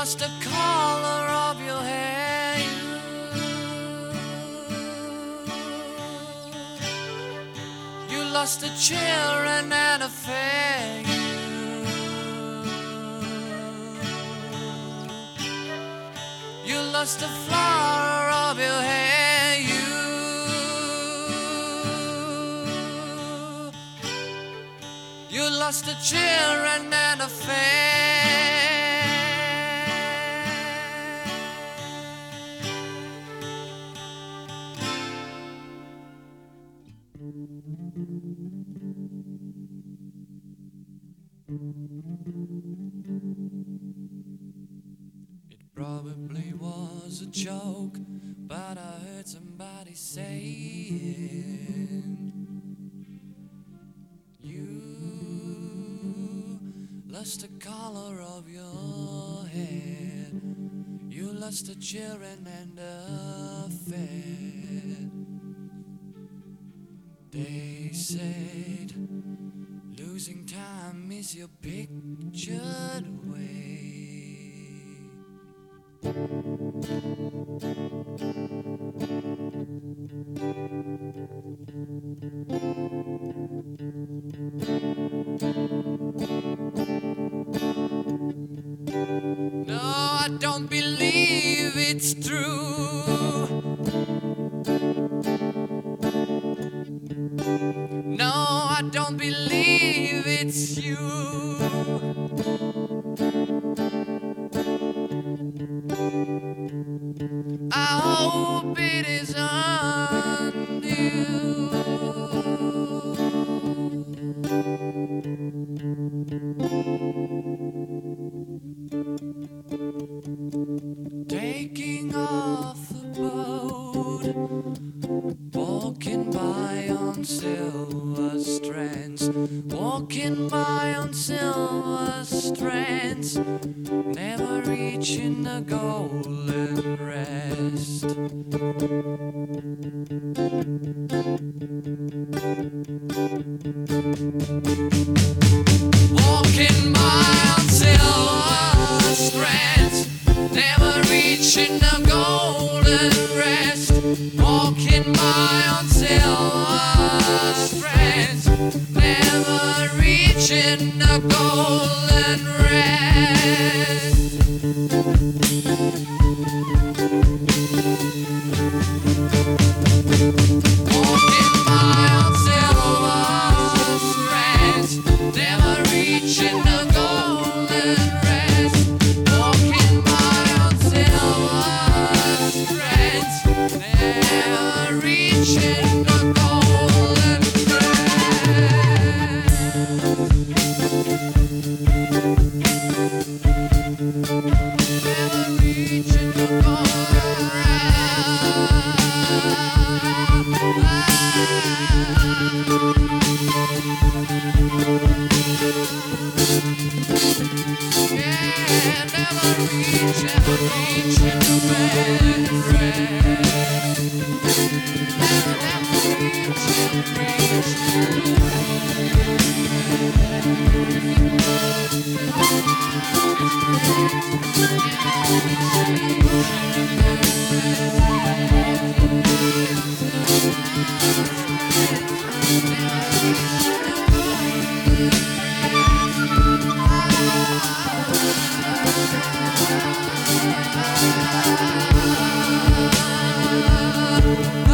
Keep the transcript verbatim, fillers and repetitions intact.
lost the color of your hair. You, you lost the children and affair. You, you lost the flower of your hair. You, you lost the children and affair. It probably was a joke, but I heard somebody saying you lost the color of your hair. You lost the children and the fair. They said losing time is your pictured way. No, I don't believe it's true. No, I don't believe it's you. I hope it isn't you. Taking off the boat, walking by on silver strands, walking by on silver strands, never reaching the golden rest. Walking by on silver strands, never reaching the golden rest. Walking by on silver strands, never reaching the golden rest. Walking by on silver strands, never reaching the golden rest. Walking by on silver strands, never reaching the golden rest. Never reaching the golden yeah, never reaching, reaching the golden rest. Never, never reaching, reaching.